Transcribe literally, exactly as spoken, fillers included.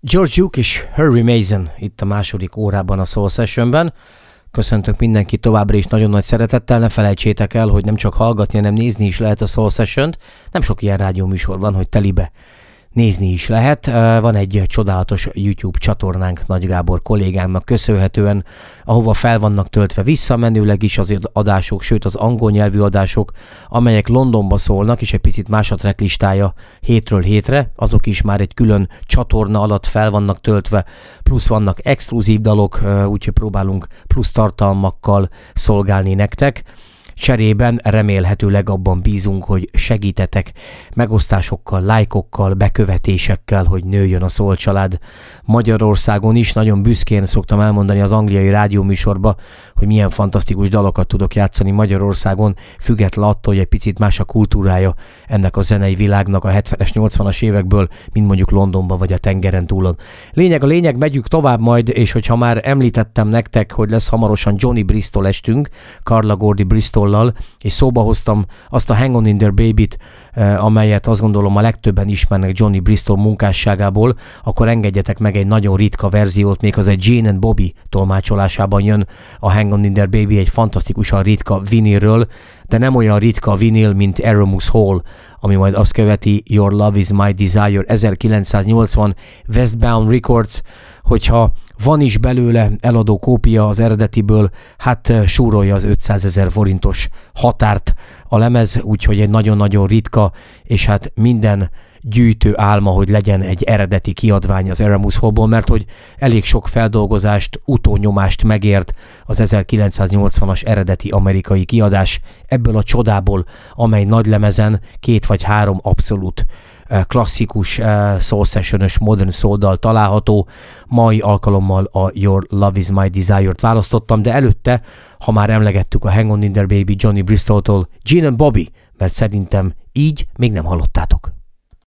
George Duke és Harry Mason itt a második órában a Soul Sessionben. Köszöntök mindenkit továbbra is nagyon nagy szeretettel, ne felejtsétek el, hogy nem csak hallgatni, hanem nézni is lehet a Soul Sessiont. Nem sok ilyen rádióműsor van, hogy telibe nézni is lehet. Van egy csodálatos YouTube csatornánk Nagy Gábor kollégámnak köszönhetően, ahova fel vannak töltve visszamenőleg is az adások, sőt az angol nyelvű adások, amelyek Londonba szólnak, és egy picit más a tracklistája hétről hétre, azok is már egy külön csatorna alatt fel vannak töltve, plusz vannak exkluzív dalok, úgyhogy próbálunk plusz tartalmakkal szolgálni nektek. Cserében remélhetőleg abban bízunk, hogy segítetek megosztásokkal, lájkokkal, bekövetésekkel, hogy nőjön a Soul család Magyarországon is. Nagyon büszkén szoktam elmondani az angliai rádióműsorba, hogy milyen fantasztikus dalokat tudok játszani Magyarországon, független attól, hogy egy picit más a kultúrája ennek a zenei világnak a hetvenes, nyolcvanas évekből, mint mondjuk Londonban vagy a tengeren túlon. Lényeg a lényeg, megyünk tovább majd, és hogyha már említettem nektek, hogy lesz hamarosan Johnny Bristol estünk, Carla Gordy Bristollal, és szóba hoztam azt a Hang On In There Baby-t, amelyet azt gondolom a legtöbben ismernek Johnny Bristol munkásságából, akkor engedjetek meg egy nagyon ritka verziót, még az egy Gene and Bobby tolmácsolásában jön a Hang On In There Baby, egy fantasztikusan ritka vinilről, de nem olyan ritka vinil, mint Aramus Hall, ami majd azt követi, Your Love Is My Desire, ezerkilencszáznyolcvan Westbound Records. Hogyha van is belőle eladó kópia az eredetiből, hát súrolja az ötszázezer forintos határt a lemez, úgyhogy egy nagyon-nagyon ritka, és hát minden gyűjtő álma, hogy legyen egy eredeti kiadvány az Aramus Hallból, mert hogy elég sok feldolgozást, utónyomást megért az ezerkilencszáznyolcvanas eredeti amerikai kiadás ebből a csodából, amely nagy lemezen két vagy három abszolút klasszikus soul session-ös modern soul-dal található. Mai alkalommal a Your Love Is My Desire-t választottam, de előtte, ha már emlegettük a Hang On In There Baby Johnny Bristoltól, Gene and Bobby, mert szerintem így még nem hallottátok.